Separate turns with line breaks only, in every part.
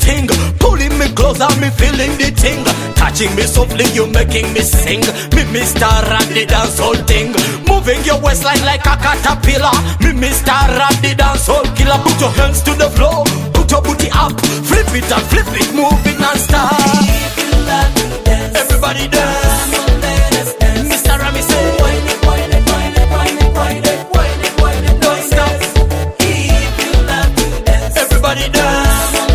ting. Pulling me close and me feeling the ting. Touching me softly, you making me sing. Me Mr. Rap the dancehall thing. Moving your waistline like a caterpillar. Me Mr. Rap the dancehall killer. Put your hands to the floor, put your booty up, flip it and flip it, moving non-stop. Everybody dance. Mr. Rami say, wine it, wine it, wine it, wine it, wine it, wine it, wine it, don't stop. If you love to dance, everybody dance.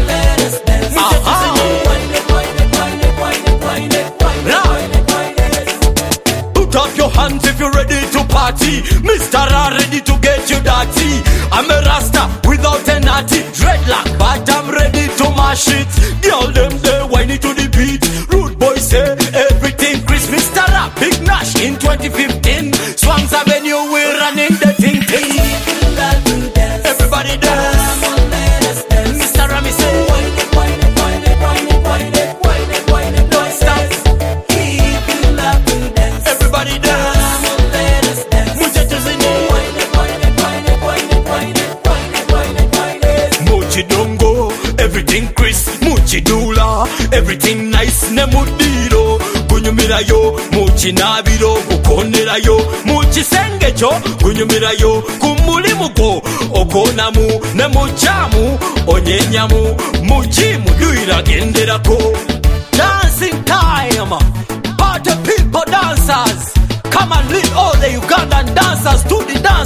Put up your hands if you're ready to party. Mr. R ready to get you dirty. I'm a rasta without a natty. Dreadlock, but I'm ready to mash it. Girl them they whine it to the beat. Rude boy say everything Chris. Mr. R, Big Nash in 2015. Swans Avenue, we're running the thing. Everybody dance. Mr. Rami say, whine it, whine it, whine it, whine it, whine it, whine it, whine it, don't stop. If you love to dance, everybody dance. Muchachos in it, whine it, whine it, whine it, whine it, whine it, whine it, whine it, whine it. Muchi dongo, everything Chris. Muchi dula, everything nice. Nemudiro, kunyumira yo. Muchi nabiro, kukonera yo. Muchi sengecho, kunyumira yo. Kumulimuko, okonamu, nemuchamu, onyenyamu. Muchi muduira genderako. Dancing time, party people dancers. Come and lead all the Ugandan dancers to the dance.